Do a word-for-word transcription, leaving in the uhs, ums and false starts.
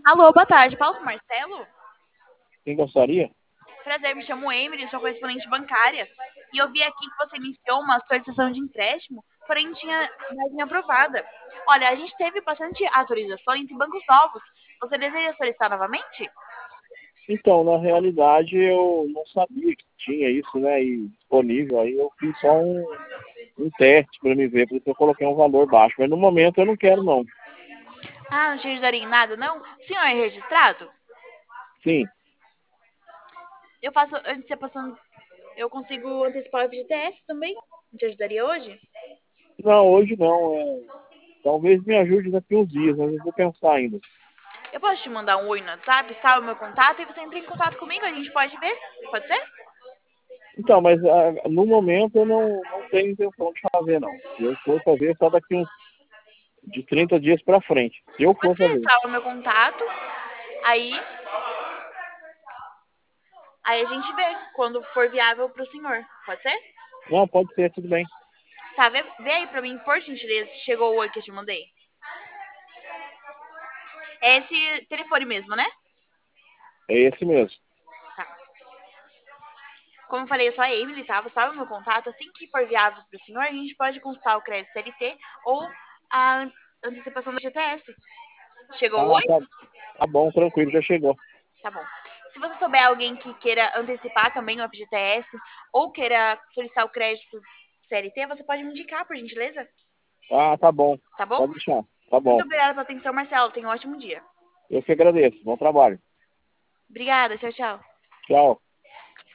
Alô, boa tarde. Fala com o Marcelo? Quem gostaria? Prazer, me chamo Emily, sou correspondente bancária. E eu vi aqui que você iniciou uma solicitação de empréstimo, porém tinha margem aprovada. Olha, a gente teve bastante atualizações em bancos novos. Você deseja solicitar novamente? Então, na realidade, eu não sabia que tinha isso, né, e disponível. Aí eu fiz só um, um teste para me ver, por isso eu coloquei um valor baixo. Mas no momento eu não quero, não. Ah, não te ajudaria em nada, não? O senhor é registrado? Sim. Eu faço, antes de você passando, eu consigo antecipar o F G T S também? Não te ajudaria hoje? Não, hoje não. É... Talvez me ajude daqui uns dias, mas eu vou pensar ainda. Eu posso te mandar um oi no WhatsApp, salve o meu contato, e você entra em contato comigo, a gente pode ver? Pode ser? Então, mas ah, no momento eu não, não tenho intenção de fazer, não. Se eu for fazer, só daqui uns de trinta dias para frente. Se eu Pode for ser, fazer. salva o meu contato, aí Aí a gente vê quando for viável pro senhor. Pode ser? Não, pode ser, tudo bem. Tá, vê, vê aí pra mim, por gentileza, se chegou o oi que eu te mandei. É esse telefone mesmo, né? É esse mesmo. Tá. Como eu falei, eu sou a Emily, tá? Você sabe o meu contato. Assim que for viável pro senhor, a gente pode consultar o crédito C L T ou a antecipação do G T S. Chegou o Ah, oi? tá, tá bom, tranquilo, já chegou. Tá bom. Se você souber alguém que queira antecipar também o F G T S ou queira solicitar o crédito C L T, você pode me indicar, por gentileza. Ah, tá bom. Tá bom? Pode deixar. Tá Muito bom. obrigada pela atenção, Marcelo. Tenha um ótimo dia. Eu que agradeço. Bom trabalho. Obrigada. Tchau, tchau. Tchau.